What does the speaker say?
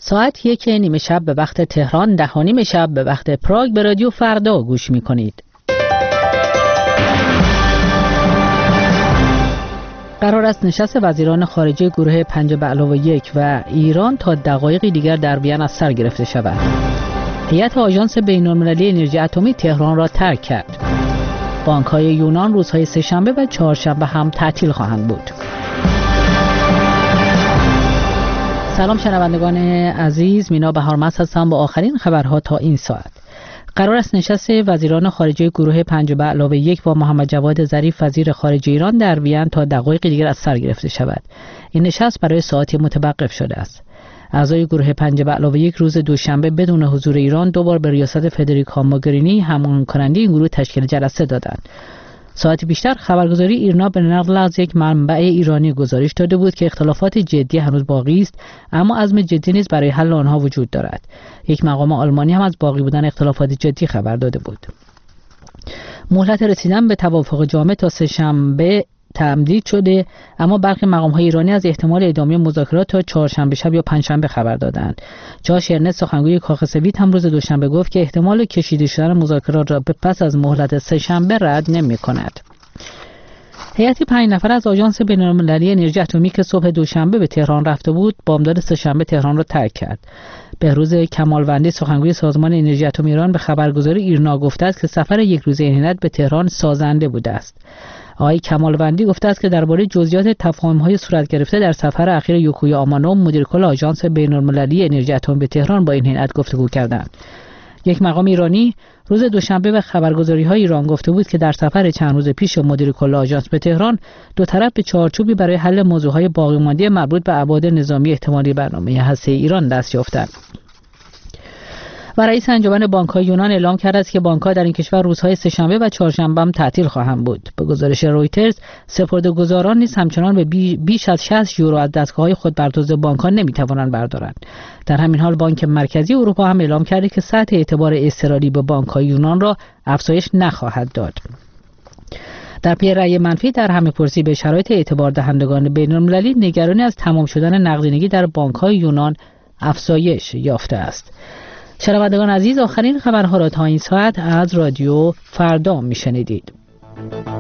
ساعت 1:30 شب به وقت تهران، 10:30 شب به وقت پراگ به رادیو فردا گوش می‌کنید. قرار است نشست وزیران خارجه گروه 5+1 و ایران تا دقایقی دیگر در وین از سر گرفته شود. هیئت آژانس بین‌المللی انرژی اتمی تهران را ترک کرد. بانک‌های یونان روزهای سه‌شنبه و چهارشنبه هم تعطیل خواهند بود. سلام شنوندگان عزیز، مینا بهارمست هستم با آخرین خبرها تا این ساعت. قرار است نشست وزیران خارجه گروه 5+1 با محمد جواد ظریف وزیر خارجه ایران در وین تا دقایق دیگر از سر گرفته شود. این نشست برای ساعتی متوقف شده است. اعضای گروه 5+1 روز دوشنبه بدون حضور ایران دوبار به ریاست فدریکا موگرینی همان کننده این گروه تشکیل جلسه دادند. ساعتی بیشتر خبرگزاری ایرنا به نقل از یک منبع ایرانی گزارش داده بود که اختلافات جدی هنوز باقی است، اما عزم جدی نیز برای حل آنها وجود دارد. یک مقام آلمانی هم از باقی بودن اختلافات جدی خبر داده بود. مهلت رسیدن به توافق جامع تا سه‌شنبه تمدید شده، اما برخی مقام‌های ایرانی از احتمال ادامه مذاکرات تا چهارشنبه شب یا پنجشنبه خبر دادند. جاش ارنست سخنگوی کاخ سفید هم روز دوشنبه گفت که احتمال کشیده شدن مذاکرات را به پس از مهلت سه‌شنبه رد نمی‌کند. هیئت 5 نفره از آژانس بین‌المللی انرژی اتمی که صبح دوشنبه به تهران رفته بود، بامداد سه‌شنبه تهران را ترک کرد. بهروز کمالوندی سخنگوی سازمان انرژی اتمی ایران به خبرگزاری ایرنا گفته است که سفر یک روزه این هیئت به تهران سازنده بوده است. آقای کمالوندی گفته است که درباره جزئیات تفاهم‌های صورت گرفته در سفر اخیر یوکویا آمانو، مدیر کل آژانس بین‌المللی انرژی اتمی به تهران با این هیئت گفتگو کردند. یک مقام ایرانی روز دوشنبه به خبرگزاری‌های ایران گفته بود که در سفر چند روز پیش مدیر کل آژانس به تهران، دو طرف به چارچوبی برای حل موضوع‌های باقی مانده مربوط به ابعاد نظامی احتمالی برنامه هسته‌ای ایران دست یافتند. و رئیس انجمن بانک‌های یونان اعلام کرده است که بانک‌ها در این کشور روزهای سه‌شنبه و چهارشنبه هم تعطیل خواهند بود. به گزارش رویترز، سپرده‌گزاران نیز همچنان به بیش از 60 یورو از دستگاه‌های خود بر دزد بانک‌ها نمی‌توانند بردارند. در همین حال بانک مرکزی اروپا هم اعلام کرده که سطح اعتبار اضطراری به بانک‌های یونان را افزایش نخواهد داد. در پی رأی منفی در همه‌پرسی به شرایط اعتبار دهندگان بین‌المللی، نگرانی از تمام شدن نقدینگی در بانک‌های یونان افزایش یافته است. شنوندگان عزیز، آخرین خبرها را تا این ساعت از رادیو فردا میشنیدید.